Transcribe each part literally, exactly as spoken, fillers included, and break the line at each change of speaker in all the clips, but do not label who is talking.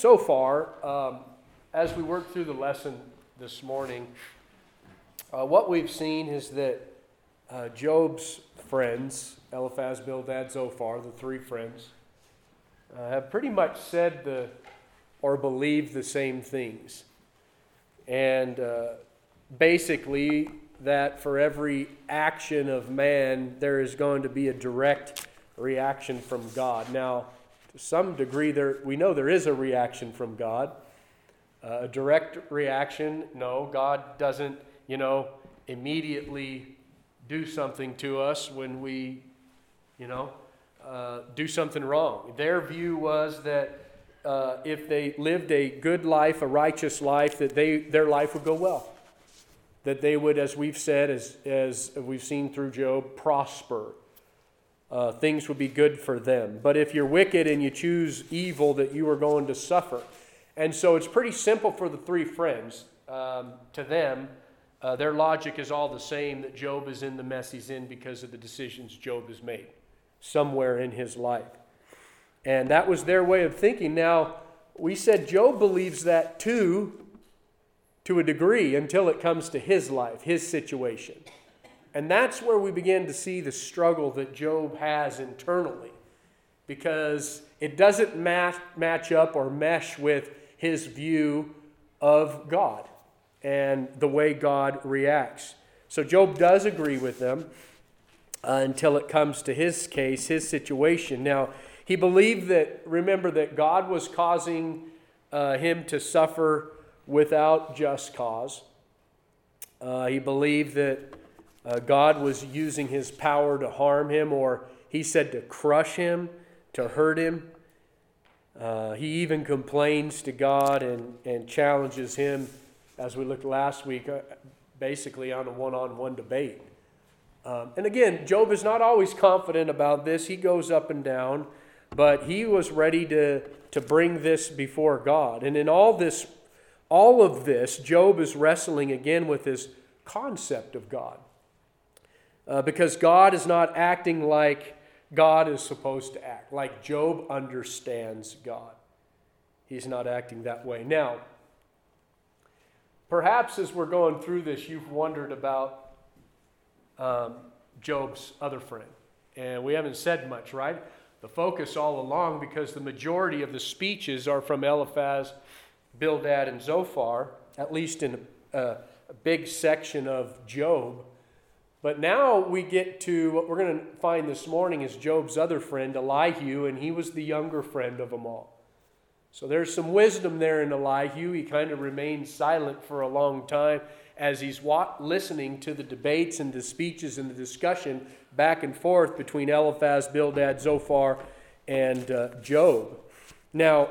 so far, um, as we work through the lesson this morning, uh, what we've seen is that uh, Job's friends, Eliphaz, Bildad, Zophar, the three friends, uh, have pretty much said the or believed the same things. And uh, basically, that for every action of man, there is going to be a direct reaction from God. Now, to some degree, there we know there is a reaction from God. Uh, a direct reaction, no, God doesn't, you know, immediately do something to us when we, you know, uh, do something wrong. Their view was that uh, if they lived a good life, a righteous life, that they their life would go well. That they would, as we've said, as, as we've seen through Job, prosper. Uh, things would be good for them. But if you're wicked and you choose evil, that you are going to suffer. And so it's pretty simple for the three friends. Um, to them, uh, their logic is all the same, that Job is in the mess he's in because of the decisions Job has made somewhere in his life. And that was their way of thinking. Now, we said Job believes that too, to a degree, until it comes to his life, his situation. And that's where we begin to see the struggle that Job has internally, because it doesn't match, match up or mesh with his view of God and the way God reacts. So Job does agree with them uh, until it comes to his case, his situation. Now, he believed that, remember, that God was causing uh, him to suffer without just cause. Uh, he believed that uh, God was using his power to harm him, or he said to crush him, to hurt him. Uh, he even complains to God and, and challenges him, as we looked last week, uh, basically on a one-on-one debate. Um, and again, Job is not always confident about this. He goes up and down, but he was ready to, to bring this before God. And in all this All of this, Job is wrestling again with his concept of God. Uh, because God is not acting like God is supposed to act, like Job understands God. He's not acting that way. Now, perhaps as we're going through this, you've wondered about um, Job's other friend. And we haven't said much, right? The focus all along, because the majority of the speeches are from Eliphaz, Bildad, and Zophar, at least in a, a big section of Job. But now we get to what we're going to find this morning is Job's other friend, Elihu, and he was the younger friend of them all. So there's some wisdom there in Elihu. He kind of remained silent for a long time as he's wa- listening to the debates and the speeches and the discussion back and forth between Eliphaz, Bildad, Zophar, and uh, Job. Now,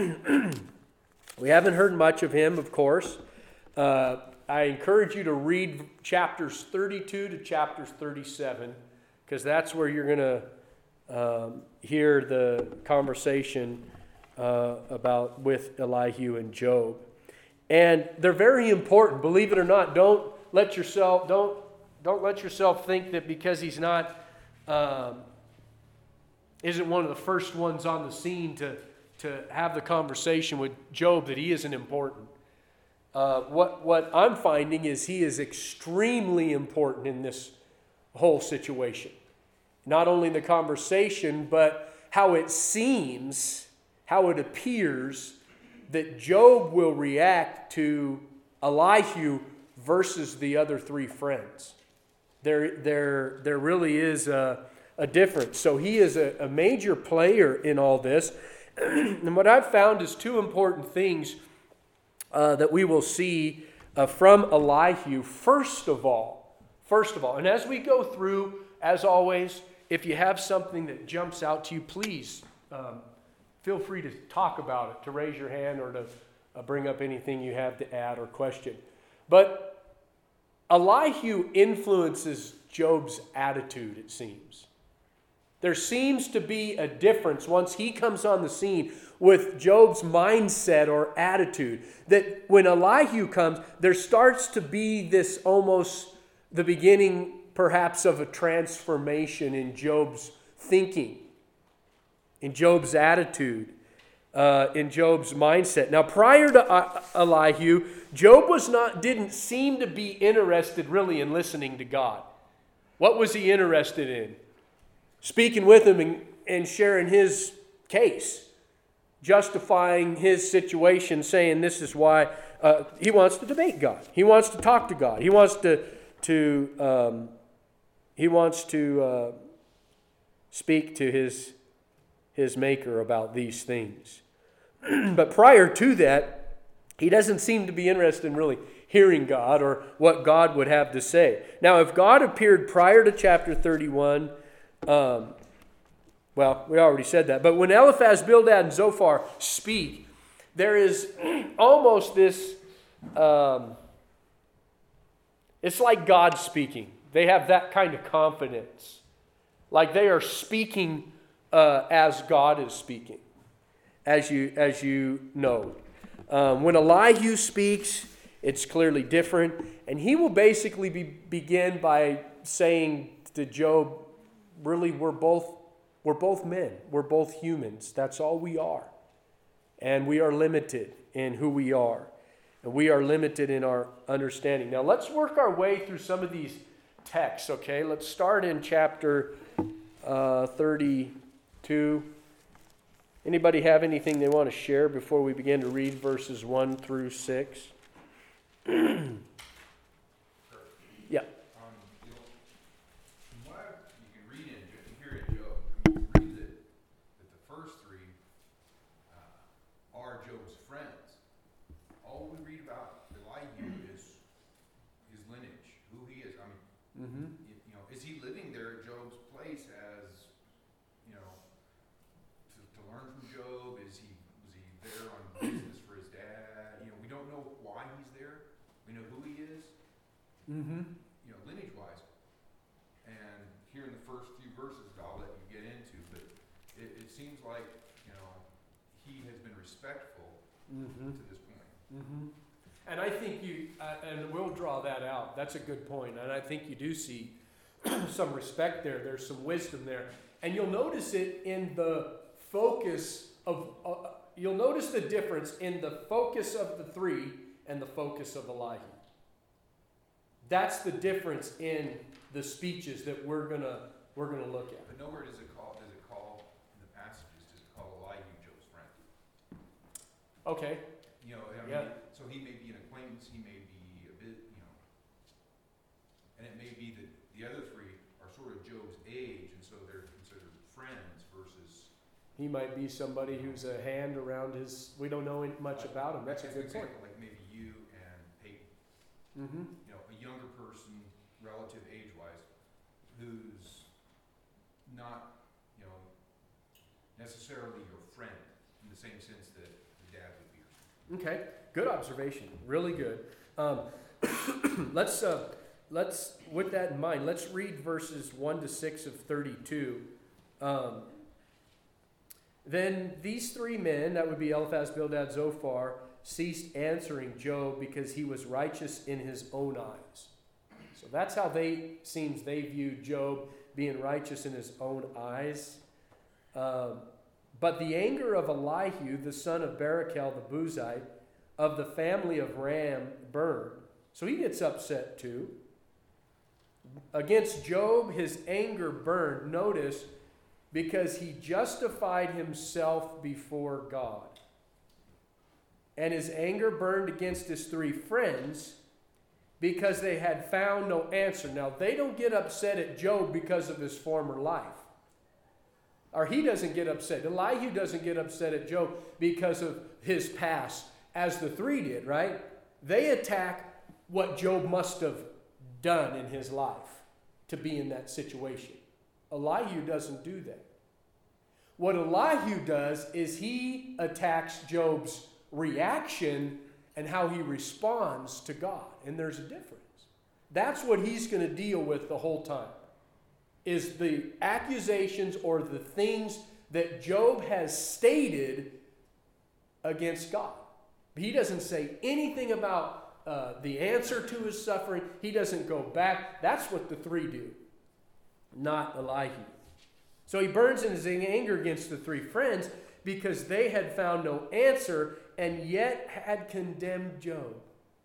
we haven't heard much of him, of course. Uh, I encourage you to read chapters thirty-two to chapters thirty-seven, because that's where you're going to um, hear the conversation uh, about with Elihu and Job. And they're very important, believe it or not. Don't let yourself don't don't let yourself think that because he's not um, isn't one of the first ones on the scene to. to have the conversation with Job that he isn't important. Uh, what, what I'm finding is he is extremely important in this whole situation. Not only the conversation, but how it seems, how it appears that Job will react to Elihu versus the other three friends. There, there, there really is a, a difference. So he is a, a major player in all this. And what I've found is two important things uh, that we will see uh, from Elihu. First of all, first of all, and as we go through, as always, if you have something that jumps out to you, please um, feel free to talk about it, to raise your hand or to uh, bring up anything you have to add or question. But Elihu influences Job's attitude, it seems. There seems to be a difference once he comes on the scene with Job's mindset or attitude. That when Elihu comes, there starts to be this almost the beginning perhaps of a transformation in Job's thinking, in Job's attitude. uh, in Job's mindset. Now, prior to uh, Elihu, Job was not didn't seem to be interested really in listening to God. What was he interested in? Speaking with him and, and sharing his case, justifying his situation, saying this is why uh, he wants to debate God. He wants to talk to God. He wants to to um, he wants to uh, speak to his his maker about these things. But prior to that, he doesn't seem to be interested in really hearing God or what God would have to say. Now, if God appeared prior to chapter thirty-one, um, well, we already said that. But when Eliphaz, Bildad, and Zophar speak, there is almost this, um, it's like God speaking. They have that kind of confidence. Like they are speaking uh, as God is speaking, as you, as you know. Um, when Elihu speaks, it's clearly different. And he will basically be, begin by saying to Job, really, we're both, we're both men. We're both humans. That's all we are. And we are limited in who we are. And we are limited in our understanding. Now, let's work our way through some of these texts, okay? Let's start in chapter uh, thirty-two. Anybody have anything they want to share before we begin to read verses one through six? Yeah.
Um, you know, from what you can read in here in Job, I mean, you read that, that the first three uh, are Job's friends. All we read about Elihu is his lineage, who he is. I mean,
Mm-hmm.
you, you know, is he living there at Job's place as, you know, to, to learn from Job? Is he was he there on business for his dad? You know, we don't know why he's there. We know who he is.
Mm-hmm.
You know, lineage-wise. And here in the first few verses that I'll let you get into, but it, it seems like, you know, he has been respectful
Mm-hmm.
to this point.
Mm-hmm. And I think you, uh, and we'll draw that out. That's a good point. And I think you do see some respect there. There's some wisdom there. And you'll notice it in the focus of, uh, you'll notice the difference in the focus of the three and the focus of Elihu. That's the difference in the speeches that we're gonna we're gonna look at.
But nowhere does it call does it call in the passages does it call Elihu Job's friend?
Okay.
You know, I mean,
Yeah.
so he may be an acquaintance, he may be a bit, you know, and it may be that the other three are sort of Job's age, and so they're considered friends versus.
He might be somebody who's a hand around his. We don't know much
like,
about him. That's a
as
good
an
point.
example, like maybe you and Peyton.
Mm-hmm.
You know, a younger person, relative age-wise, who's not, you know, necessarily your friend in the same sense that the dad would be your friend.
Okay, good observation. Really good. Um, let's uh, let's with that in mind, let's read verses one to six of thirty-two. Um, then these three men, that would be Eliphaz, Bildad, Zophar, ceased answering Job because he was righteous in his own eyes. So that's how they seems they viewed Job, being righteous in his own eyes. Um, but the anger of Elihu, the son of Barachel the Buzite, of the family of Ram, burned. So he gets upset too. Against Job, his anger burned. Notice, because he justified himself before God. And his anger burned against his three friends because they had found no answer. Now, they don't get upset at Job because of his former life. Or he doesn't get upset. Elihu doesn't get upset at Job because of his past, as the three did, right? They attack what Job must have done in his life to be in that situation. Elihu doesn't do that. What Elihu does is he attacks Job's reaction and how he responds to God. And there's a difference. That's what he's going to deal with the whole time, is the accusations or the things that Job has stated against God. He doesn't say anything about uh, the answer to his suffering. He doesn't go back. That's what the three do, not Elihu. So he burns in his anger against the three friends because they had found no answer and yet had condemned Job.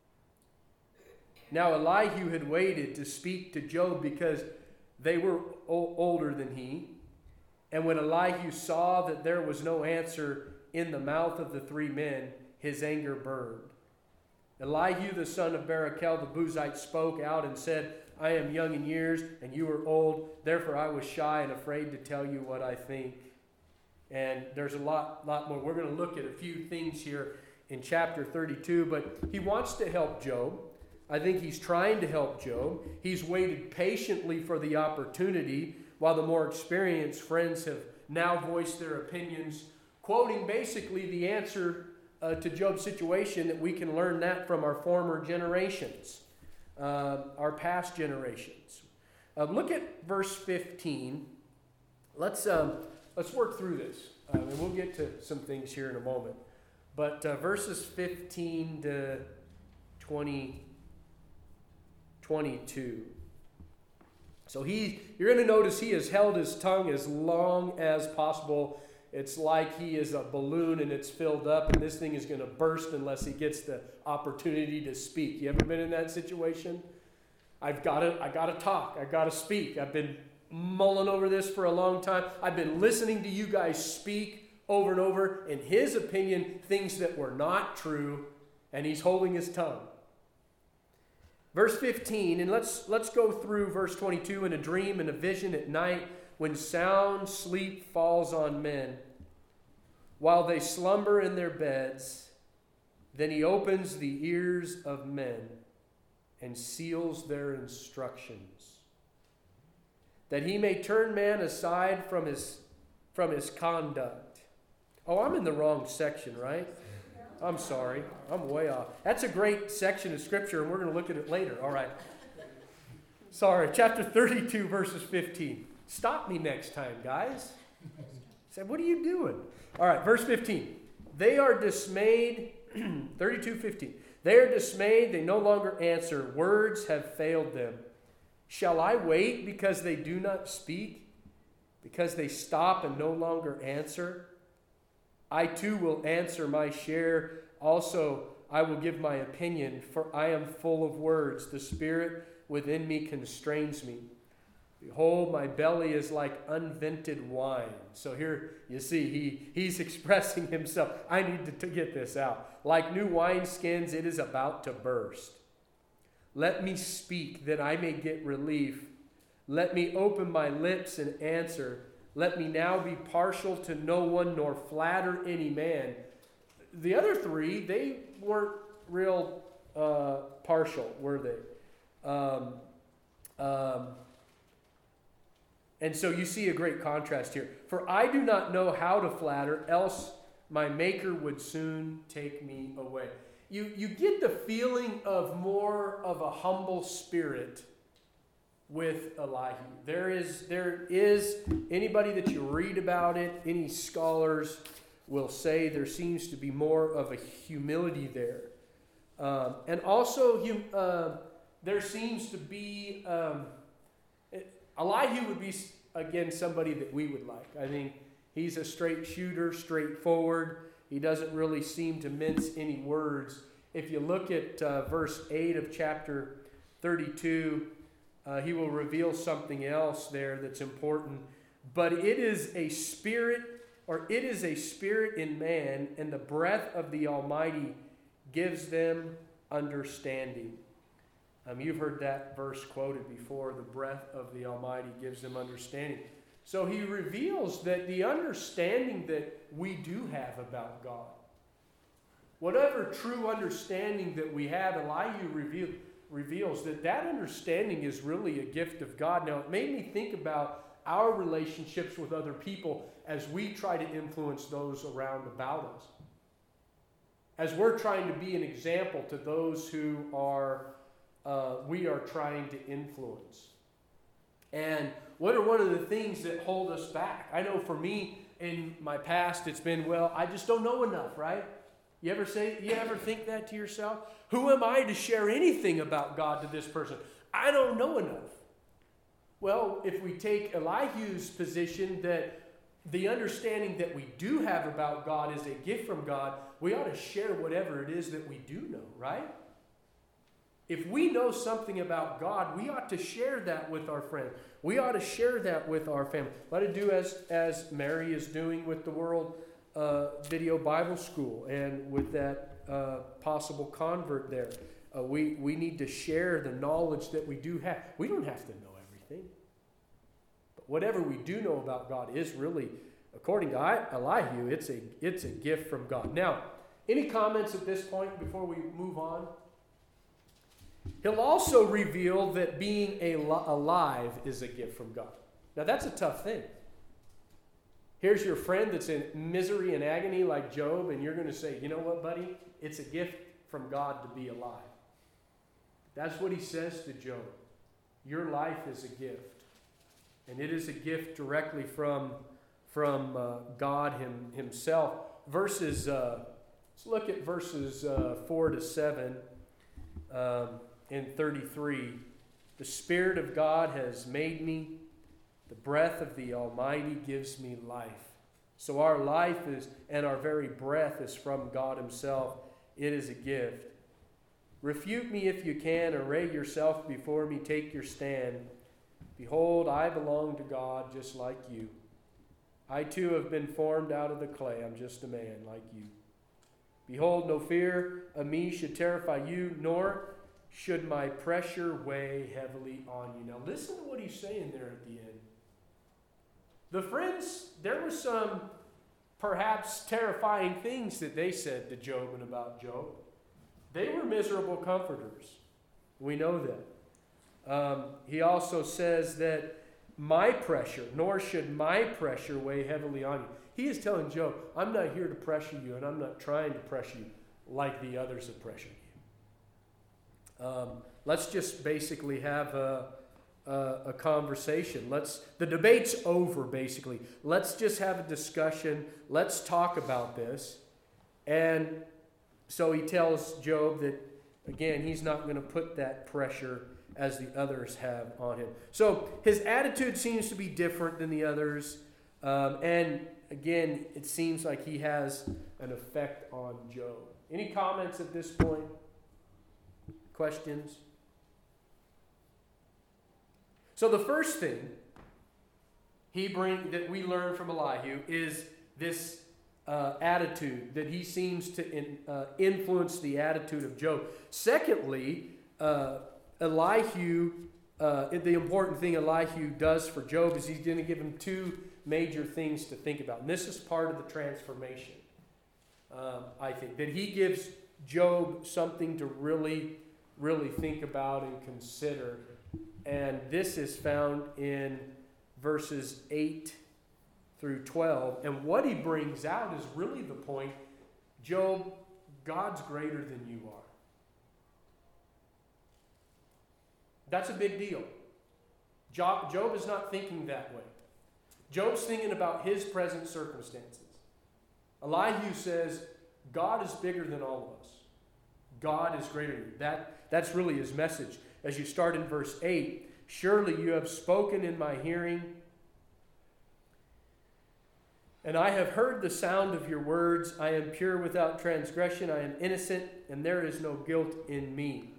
Now Elihu had waited to speak to Job because they were o- older than he. And when Elihu saw that there was no answer in the mouth of the three men, his anger burned. Elihu, the son of Barachel, the Buzite, spoke out and said, I am young in years, and you are old. Therefore I was shy and afraid to tell you what I think. And there's a lot, lot more. We're going to look at a few things here in chapter thirty-two, but he wants to help Job. I think he's trying to help Job. He's waited patiently for the opportunity, while the more experienced friends have now voiced their opinions, quoting basically the answer uh, to Job's situation, that we can learn that from our former generations, uh, our past generations. Uh, look at verse fifteen. Let's, um, let's work through this, uh, and we'll get to some things here in a moment. But uh, verses fifteen to twenty, twenty-two. So he, you're going to notice he has held his tongue as long as possible. It's like he is a balloon and it's filled up, and this thing is going to burst unless he gets the opportunity to speak. You ever been in that situation? I've got to, I got to talk. I've got to speak. I've been mulling over this for a long time. I've been listening to you guys speak over and over, in his opinion, things that were not true, and he's holding his tongue. Verse fifteen, and let's let's go through verse twenty-two. In a dream and a vision at night, when sound sleep falls on men, while they slumber in their beds, then he opens the ears of men and seals their instructions, that he may turn man aside from his from his conduct. Oh, I'm in the wrong section, right? I'm sorry. I'm way off. That's a great section of Scripture, and we're going to look at it later. All right. Sorry. Chapter thirty-two, verses fifteen. Stop me next time, guys. Say, what are you doing? All right, verse fifteen. They are dismayed. thirty-two fifteen. They are dismayed. They no longer answer. Words have failed them. Shall I wait because they do not speak? Because they stop and no longer answer? I too will answer my share. Also, I will give my opinion, for I am full of words. The spirit within me constrains me. Behold, my belly is like unvented wine. So here you see, he, he's expressing himself. I need to, to get this out. Like new wineskins, it is about to burst. Let me speak that I may get relief. Let me open my lips and answer. Let me now be partial to no one, nor flatter any man. The other three, they weren't real uh, partial, were they? Um, um, and so you see a great contrast here. For I do not know how to flatter, else my Maker would soon take me away. You, you get the feeling of more of a humble spirit with Elihu. There is, there is, anybody that you read about it, any scholars will say there seems to be more of a humility there. Um, and also, hum, uh, there seems to be, um, Elihu would be, again, somebody that we would like. I think he's a straight shooter, straightforward. He doesn't really seem to mince any words. If you look at uh, verse eight of chapter thirty-two, uh, he will reveal something else there that's important. But it is a spirit, or it is a spirit in man, and the breath of the Almighty gives them understanding. Um, you've heard that verse quoted before. The breath of the Almighty gives them understanding. So he reveals that the understanding that we do have about God, whatever true understanding that we have, Elihu reveal, reveals that that understanding is really a gift of God. Now, it made me think about our relationships with other people as we try to influence those around about us. As we're trying to be an example to those who are, uh, we are trying to influence. And what are one of the things that hold us back? I know for me, in my past, it's been, well, I just don't know enough, right? You ever say, you ever think that to yourself? Who am I to share anything about God to this person? I don't know enough. Well, if we take Elihu's position that the understanding that we do have about God is a gift from God, we ought to share whatever it is that we do know, right? If we know something about God, we ought to share that with our friends. We ought to share that with our family. Let it do as, as Mary is doing with the World uh, Video Bible School and with that uh, possible convert there. Uh, we, we need to share the knowledge that we do have. We don't have to know everything. But whatever we do know about God is really, according to Elihu, it's a, it's a gift from God. Now, any comments at this point before we move on? He'll also reveal that being alive is a gift from God. Now, that's a tough thing. Here's your friend that's in misery and agony like Job, and you're going to say, you know what, buddy? It's a gift from God to be alive. That's what he says to Job. Your life is a gift. And it is a gift directly from, from uh, God him, himself. Verses, uh, let's look at verses uh, four to seven. Um, in thirty-three, the Spirit of God has made me. The breath of the Almighty gives me life. So our life is, and our very breath is from God himself. It is a gift. Refute me if you can. Array yourself before me. Take your stand. Behold, I belong to God just like you. I too have been formed out of the clay. I'm just a man like you. Behold, no fear of me should terrify you, nor should my pressure weigh heavily on you. Now listen to what he's saying there at the end. The friends, there were some perhaps terrifying things that they said to Job and about Job. They were miserable comforters. We know that. Um, he also says that my pressure, nor should my pressure weigh heavily on you. He is telling Job, I'm not here to pressure you, and I'm not trying to pressure you like the others have pressured you. Um, let's just basically have a, a, a conversation. Let's the debate's over, basically. Let's just have a discussion. Let's talk about this. And so he tells Job that, again, he's not going to put that pressure as the others have on him. So his attitude seems to be different than the others. Um, and again, it seems like he has an effect on Job. Any comments at this point? Questions? So the first thing he bring that we learn from Elihu is this uh, attitude, that he seems to in, uh, influence the attitude of Job. Secondly, uh, Elihu, uh, the important thing Elihu does for Job is he's going to give him two major things to think about. And this is part of the transformation, um, I think, that he gives Job something to really, really think about and consider. And this is found in verses eight through twelve. And what he brings out is really the point. Job, God's greater than you are. That's a big deal. Job, Job is not thinking that way. Job's thinking about his present circumstances. Elihu says, God is bigger than all of us. God is greater than you. That, that's really his message. As you start in verse eight, surely you have spoken in my hearing, and I have heard the sound of your words. I am pure without transgression. I am innocent, and there is no guilt in me.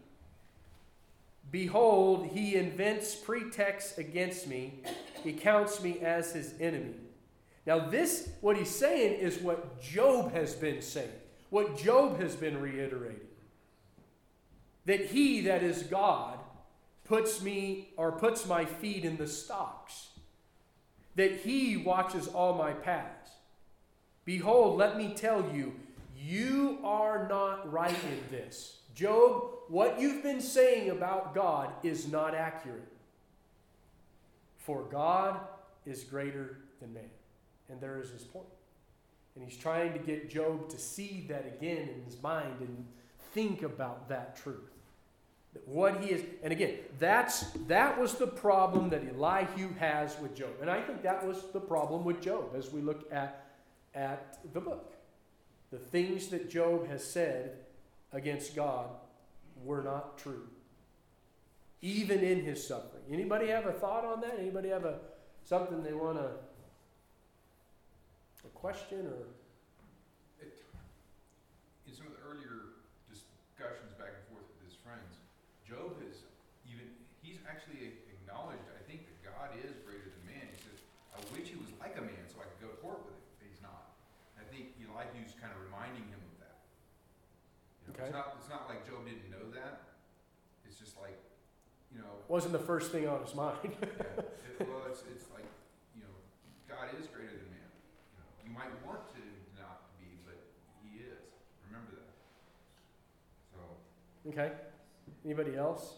Behold, he invents pretexts against me. He counts me as his enemy. Now this, what he's saying, is what Job has been saying. What Job has been reiterating. That he, that is God, puts me, or puts my feet in the stocks. That he watches all my paths. Behold, let me tell you, you are not right in this. Job, what you've been saying about God is not accurate. For God is greater than man. And there is his point. And he's trying to get Job to see that again in his mind and think about that truth. That what he is, and again, that's that was the problem that Elihu has with Job. And I think that was the problem with Job as we look at, at the book. The things that Job has said against God were not true. even in his suffering. Anybody have a thought on that? Anybody have a something they want to, a question or?
It, in some of the earlier discussions back and forth with his friends, Job has even, he's actually acknowledged, I think, that God is greater than man. He says, I wish he was like a man so I could go to court with him, but he's not. I think Elihu's kind of reminding him of that. You know,
Okay.
It's not, it's not like Job didn't know that. It's just like, you know.
Wasn't the first thing on his mind.
Yeah, it, well, it's, it's like, you know, God is greater than man. You know, you might want to not be, but he is. Remember that. So.
Okay. Anybody else?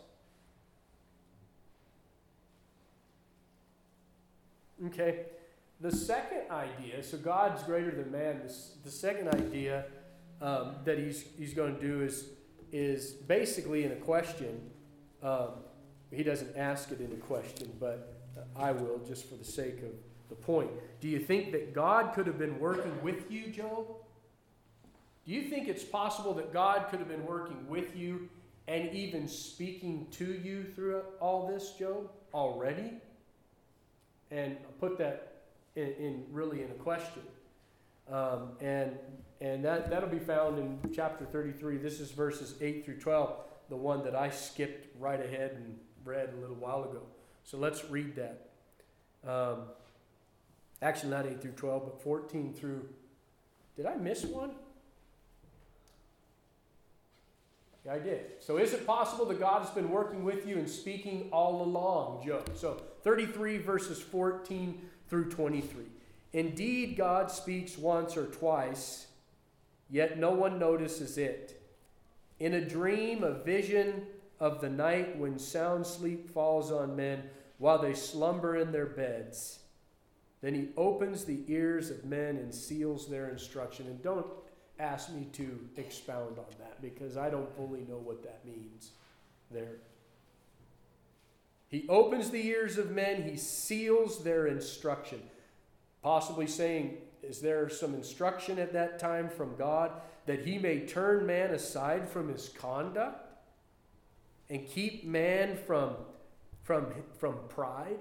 Okay. The second idea, so God's greater than man. This, the second idea um, that he's he's going to do is is basically in a question. Um, he doesn't ask it in a question, but I will just for the sake of the point. Do you think that God could have been working with you, Job? Do you think it's possible that God could have been working with you and even speaking to you through all this, Job, already? And I'll put that in, in really in a question. Um, and and that, that'll be found in chapter thirty-three. This is verses eight through twelve, the one that I skipped right ahead and read a little while ago. So let's read that. Um, actually, not eight through twelve, but fourteen through... Did I miss one? Yeah, I did. So is it possible that God has been working with you and speaking all along, Job? So thirty-three verses fourteen through twenty-three. Indeed, God speaks once or twice, yet no one notices it. In a dream, a vision of the night when sound sleep falls on men while they slumber in their beds. Then he opens the ears of men and seals their instruction. And don't ask me to expound on that because I don't fully know what that means there. He opens the ears of men, he seals their instruction. Possibly saying, is there some instruction at that time from God that he may turn man aside from his conduct and keep man from, from, from pride?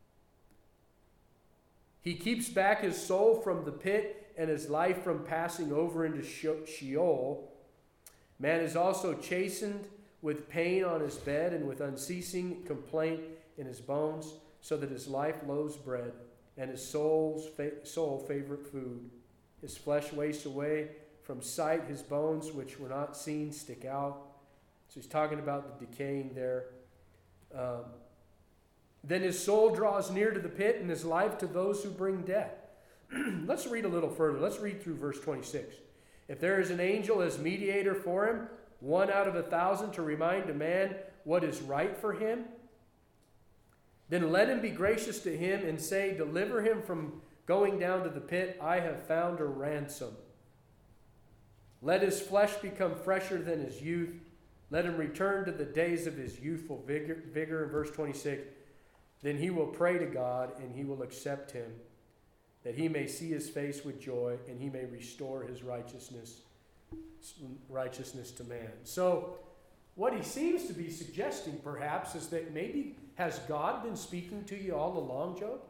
He keeps back his soul from the pit and his life from passing over into Sheol. Man is also chastened with pain on his bed and with unceasing complaint in his bones, so that his life loathes bread and his soul's fa- soul favorite food. His flesh wastes away from sight. His bones, which were not seen, stick out. So he's talking about the decaying there. Um, then his soul draws near to the pit and his life to those who bring death. Let's read a little further. Let's read through verse twenty-six. If there is an angel as mediator for him, one out of a thousand to remind a man what is right for him, then let him be gracious to him and say, deliver him from going down to the pit. I have found a ransom. Let his flesh become fresher than his youth. Let him return to the days of his youthful vigor. vigor. In verse twenty-six, then he will pray to God and he will accept him, that he may see his face with joy and he may restore his righteousness, righteousness to man. So what he seems to be suggesting perhaps is that maybe has God been speaking to you all along, Job?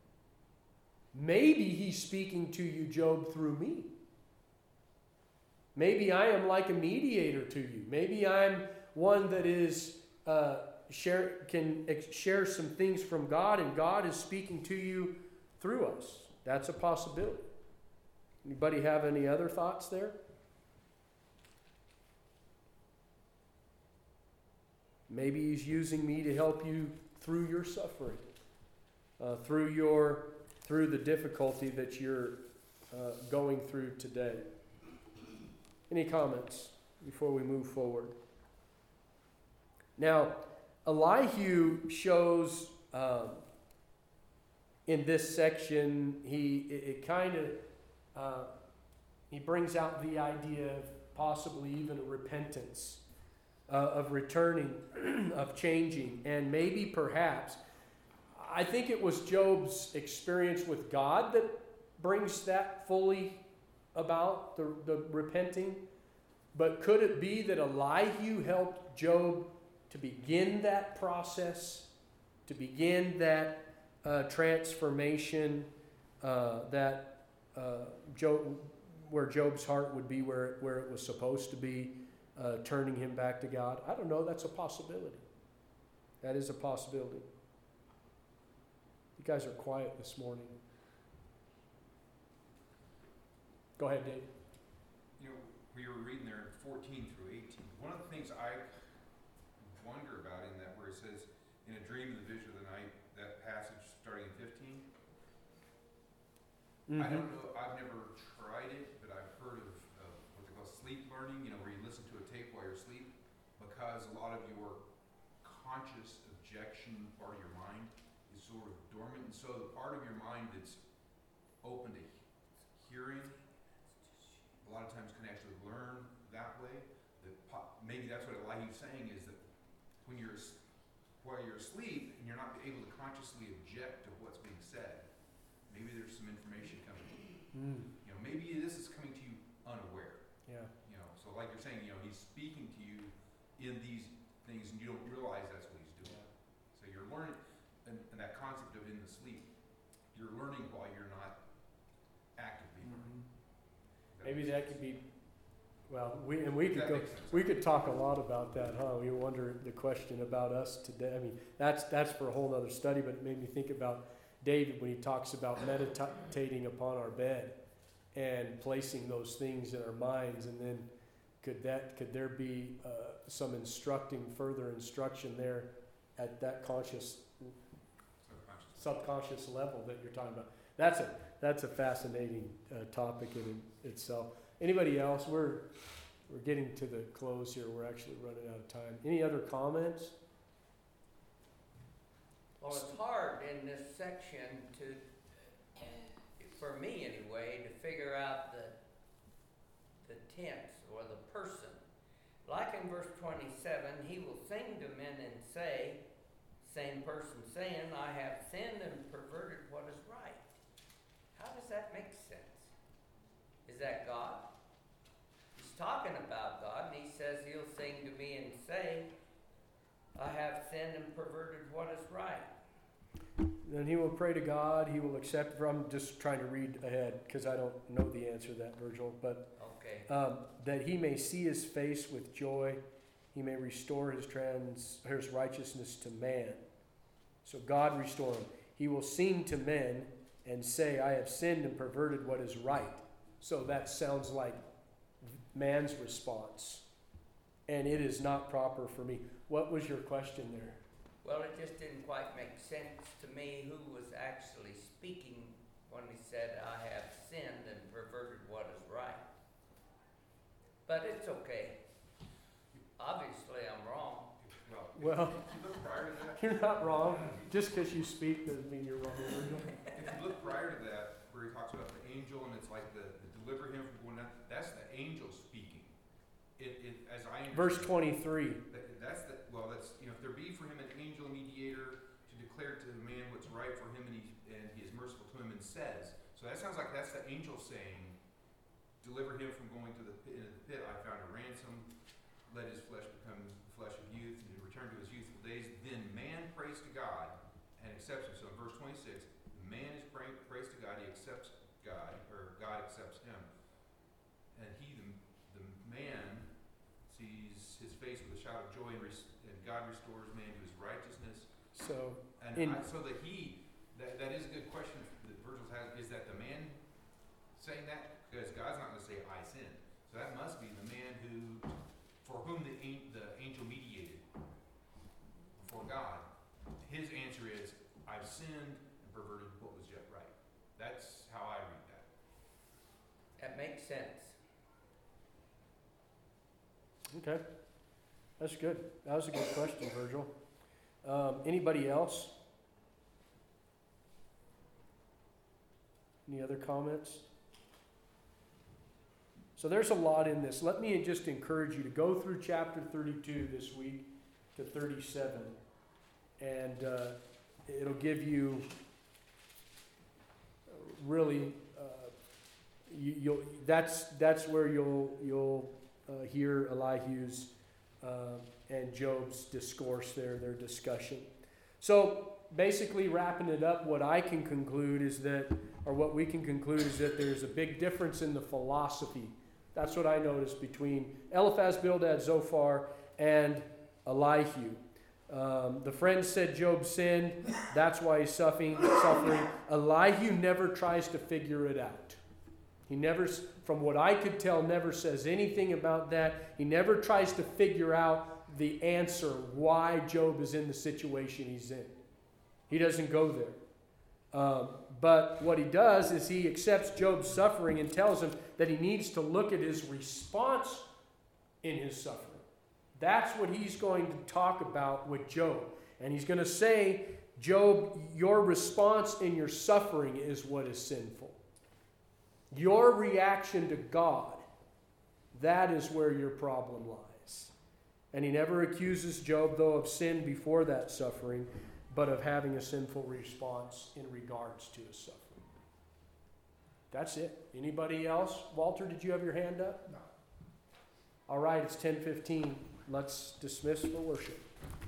Maybe he's speaking to you, Job, through me. Maybe I am like a mediator to you. Maybe I'm one that is uh, share can ex- share some things from God, and God is speaking to you through us. That's a possibility. Anybody have any other thoughts there? Maybe he's using me to help you through your suffering, uh, through your through the difficulty that you're uh, going through today. Any comments before we move forward? Now, Elihu shows um, in this section, he it, it kind of uh, he brings out the idea of possibly even a repentance, uh, of returning, of changing, and maybe perhaps, I think it was Job's experience with God that brings that fully about, the, the repenting. But could it be that Elihu helped Job to begin that process, to begin that uh, transformation, uh, that uh, Job, where Job's heart would be where, where it was supposed to be, uh, turning him back to God. I don't know. That's a possibility. That is a possibility. You guys are quiet this morning. Go ahead, Dave.
You know, we were reading there fourteen through eighteen. One of the things I wonder about in that where it says, in a dream in the vision of the night, that passage starting in fifteen,
Mm-hmm.
I don't know, I've never tried it, but I've heard of, of what they call sleep learning, you know, where you listen to a tape while you're asleep, because a lot of your conscious objection part of your mind is sort of dormant, and so the part of your mind that's open to hearing, a lot of times can actually learn that way. That po- maybe that's what Elihu's saying, is that when you're while you're asleep and you're not able to consciously object to what's being said, maybe there's some information coming to you.
Mm.
You know, maybe this is coming to you unaware.
Yeah.
You know, so like you're saying, you know, he's speaking to you in these things and you don't realize that's what he's doing.
Yeah.
So you're learning, and, and that concept of in the sleep, you're learning while you're not actively learning.
Mm-hmm. Maybe that could be, well, we and we could
That
go.
makes sense.
We could talk a lot about that, huh? You wonder the question about us today. I mean, that's that's for a whole other study, but it made me think about David when he talks about meditating upon our bed and placing those things in our minds, and then could that could there be uh, some instructing, further instruction there at that conscious,
Subconscious.
subconscious level that you're talking about? That's a that's a fascinating uh, topic in itself. Anybody else? We're we're getting to the close here. We're actually running out of time. Any other comments?
Well, it's hard in this section to, for me anyway, to figure out the the tense or the person. Like in verse twenty-seven, he will sing to men and say, same person saying, I have sinned and perverted what is right. How does that make sense? Is that God? He's talking about God, and he says he'll sing to me and say, I have sinned and perverted what is right.
Then he will pray to God. He will accept. I'm just trying to read ahead because I don't know the answer to that, Virgil. But
Okay.
um, that he may see his face with joy, he may restore his trans his righteousness to man. So God restore him. He will sing to men and say, I have sinned and perverted what is right. So that sounds like man's response, and it is not proper for me. What was your question there?
Well, it just didn't quite make sense to me who was actually speaking when he said, I have sinned and perverted what is right. But it's okay. Obviously, I'm wrong.
Well, if-
Well,
if you look prior to that,
you're not wrong. Just because you speak doesn't mean you're wrong. Virgil.
if you look prior to that, where he talks about the angel and it's like the, the deliver him from going out, that's the angel speaking. It, it, as I understand,
Verse twenty-three.
that, that's the, well, that's, you know, if there be for him an angel mediator to declare to the man what's right for him, and he, and he is merciful to him and says, so that sounds like that's the angel saying, deliver him from going to the pit, into the pit, I found a ransom, let his flesh become the flesh of youth, and return to his youthful days. Then man prays to God and accepts him. So in verse twenty-six, the man is praying, prays to God, he accepts God, or God accepts him. And he, the, the man, sees his face with a shout of joy, and, res, and God restores man to his righteousness.
So,
And
In-
I, so that he, that, that is a good question that Virgil has, is that the man saying that? Because God's not going to say, I sinned. So that must be the man who, for whom the, an- the angel mediated before God. His answer is, I've sinned and perverted what was yet right. That's how I read that.
That makes sense.
okay. That's good. That was a good question, Virgil. Um, anybody else? Any other comments? So there's a lot in this. Let me just encourage you to go through chapter thirty-two this week to thirty-seven, and uh, it'll give you really uh, you, you'll that's that's where you'll you'll uh, hear Elihu's uh, and Job's discourse there, their discussion. So basically wrapping it up, what I can conclude is that, or what we can conclude is that there's a big difference in the philosophy. That's what I noticed between Eliphaz, Bildad, Zophar, and Elihu. Um, the friends said Job sinned. That's why he's suffering. suffering. Elihu never tries to figure it out. He never, from what I could tell, never says anything about that. He never tries to figure out the answer why Job is in the situation he's in. He doesn't go there. Um, but what he does is he accepts Job's suffering and tells him that he needs to look at his response in his suffering. That's what he's going to talk about with Job. And he's going to say, Job, your response in your suffering is what is sinful. Your reaction to God, that is where your problem lies. And he never accuses Job, though, of sin before that suffering, but of having a sinful response in regards to his suffering. That's it. Anybody else? Walter, did you have your hand up?
No.
All right, it's ten fifteen. Let's dismiss for worship.